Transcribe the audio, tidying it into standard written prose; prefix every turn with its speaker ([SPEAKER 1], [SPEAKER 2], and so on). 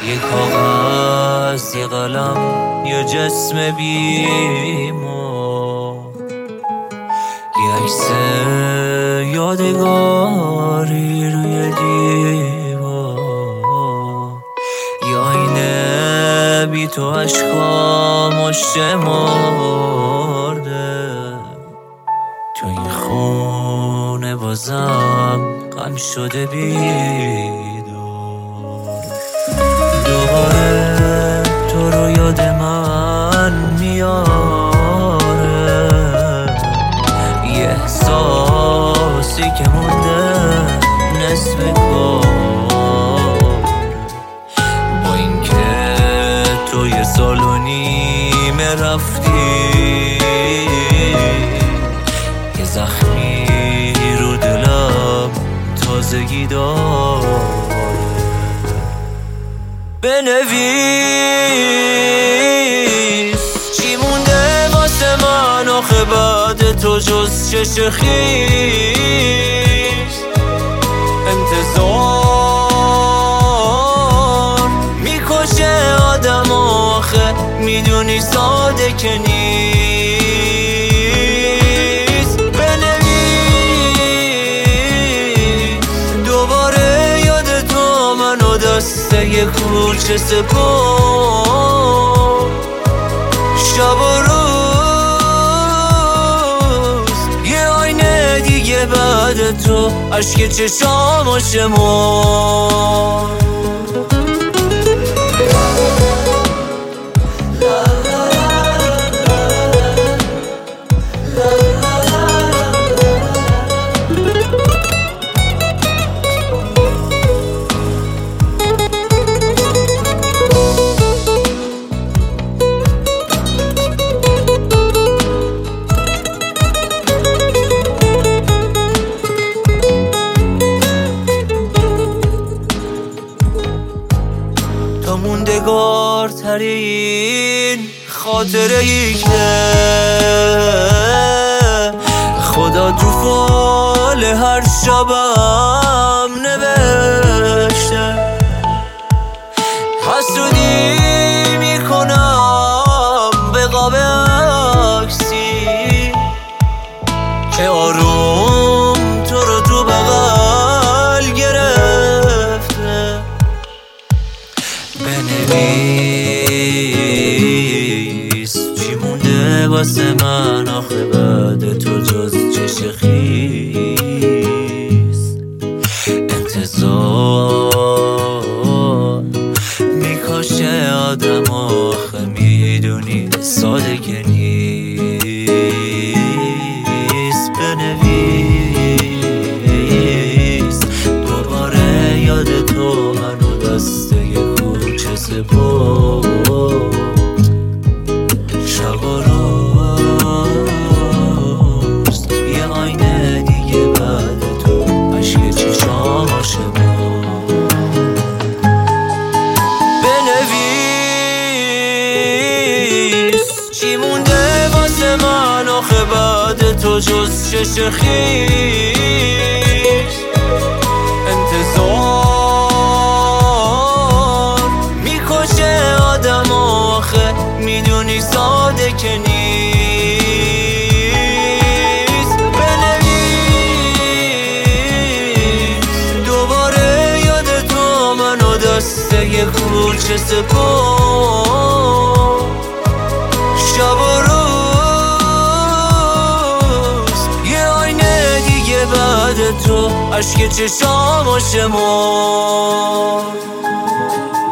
[SPEAKER 1] یه کاغذ، یه قلم، یه جسم بیمو، یه عکس یادگاری روی دیوار، یه آینه بی تو عشقا مشت مرده. تو این خونه بازم غم شده بیدار، دوباره تو رو یاد من میاره. یه احساسی که مونده نصف کار، با اینکه تو یه سال و نیمه رفتی، یه زخمی رو دلم تازگی داره. بنویس چی مونده واسه من آخه بعد تو جز چشم خیس. انتظار میکشه آدم آخه میدونی ساده که نیست. بنویس دوباره یاد تو منو دسته یه کوچه سپر، شب و روز یه آینه دیگه بعد تو اشک چشامو شمار. تو موندگار ترین خاطره ای که خدا تو فال هر شبم نوشته. حسودی میکنم به قاب عکسی که آروم تو رو تو بغل گرفته. بنویس چی مونده واسه من آخه بعد تو جز چشم خیس. انتظار میکشه آدم آخه میدونی ساده که نیست. بنویس دوباره یاد تو منو دسته سپر، شب و روز یه آینه دیگه بعد تو اشک چشامو شمار. بنویس چی مونده واسه من آخه بعد تو جز چشم خیس. انتظار میدونی ساده که نیست. بنویس دوباره یاد تو منو دسته یه کوچه سپر، شب و روز یه آینه دیگه بعد تو اشک چشامو شمار.